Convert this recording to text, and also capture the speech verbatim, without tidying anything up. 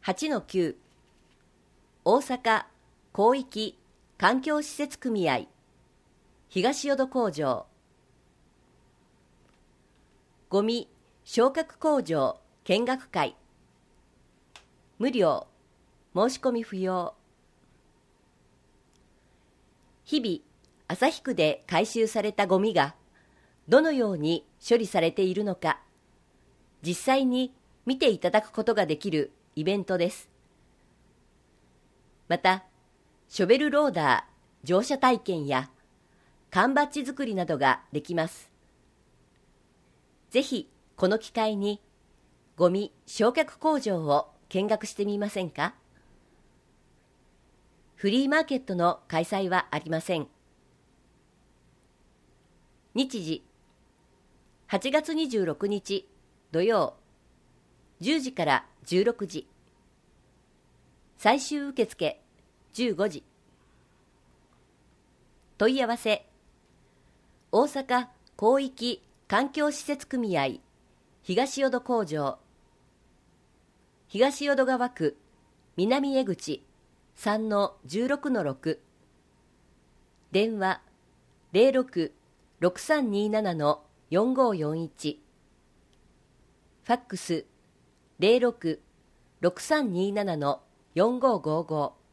はちのきゅう 大阪広域環境施設組合東淀工場ゴミ焼却工場見学会無料申し込み不要。日々旭区で回収されたゴミがどのように処理されているのか実際に見ていただくことができるイベントです。またショベルローダー乗車体験や缶バッジ作りなどができます。ぜひこの機会にゴミ焼却工場を見学してみませんか。フリーマーケットの開催はありません。日時はちがつにじゅうろくにち土曜じゅうじからじゅうろくじ、最終受付じゅうごじ。問い合わせ大阪広域環境施設組合東淀工場東淀川区南江口 さんのじゅうろくのろく 電話 ゼロろく ろくさんになな よんごよんいち ファックス ゼロろく ろくさんになな よんごごご